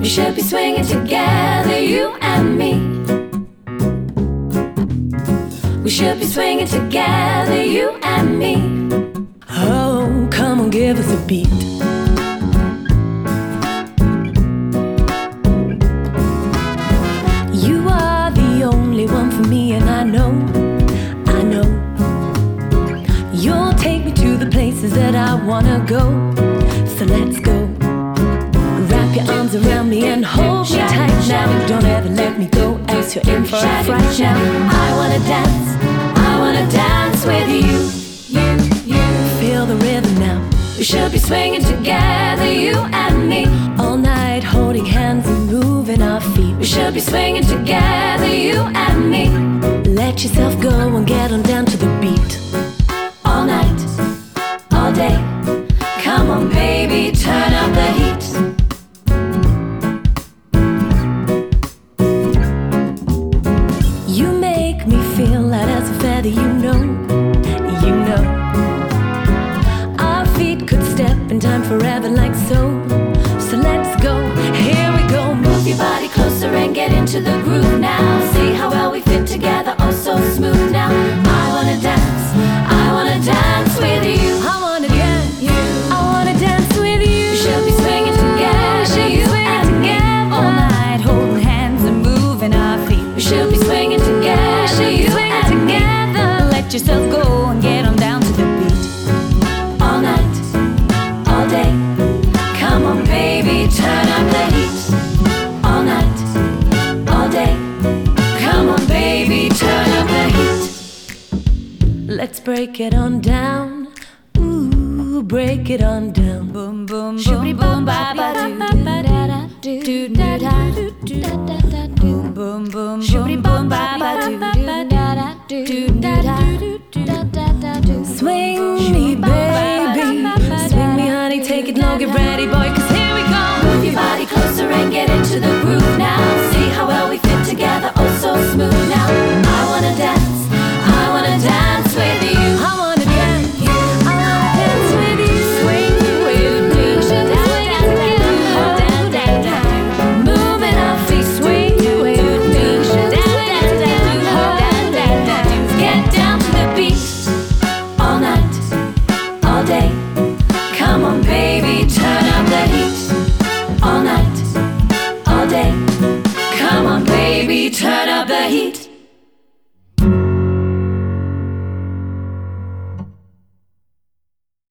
should be swinging together, you and me. We should be swinging together, you and me. Oh, come on, give us a beat. You are the only one for me, and I know you'll take me to the places that I wanna go. So let's go. Wrap your arms around me and hold me tight now. Don't ever let me go, else you're in for a fright now. I wanna dance with you. Feel the rhythm now. We should be swinging together, you and me. All night holding hands and moving our feet. We should be swinging together, you and me. Let yourself go and get on down to the beat. All night, all day. Come on baby, turn up the heat. You make me feel light as a feather, you know. Our feet could step in time forever like so. So let's go, here we go. Move your body closer and get into the groove now. See how well we fit together, oh so smooth now. I wanna dance with you. I wanna dance, I wanna dance with you. We should be swinging together, you and me. All night holding hands and moving our feet. We should be swinging together, you and me. Let yourself go and get on down to the beat. All night, all day. Come on baby, turn up the heat. All night, all day. Come on baby, turn up the heat. Let's break it on down. Ooh, break it on down. Boom, boom, boom, boom, ba ba do da da do da da do da da do. Boom, boom, boom, boom, ba ba do da da do da da do. Swing me, baby. Swing me, honey. Take it low, get ready, boy, 'cause here we go. Move your body closer and get into the groove now. See how well we fit together, oh so smooth now. I wanna dance with you. I wanna dance, I wanna dance with you. Swing with you, moving our feet, swing with you, get down to the beat. All night, all day. Come on baby, turn up the heat. All night, all day. Come on baby, turn up the heat.